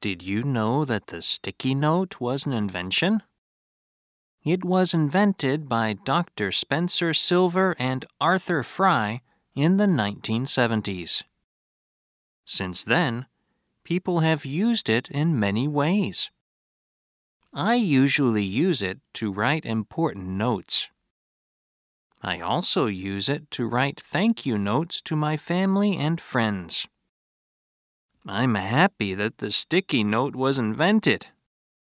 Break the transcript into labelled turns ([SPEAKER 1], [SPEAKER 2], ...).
[SPEAKER 1] Did you know that the sticky note was an invention? It was invented by Dr. Spencer Silver and Arthur Fry in the 1970s. Since then, people have used it in many ways. I usually use it to write important notes. I also use it to write thank you notes to my family and friends. I'm happy that the sticky note was invented.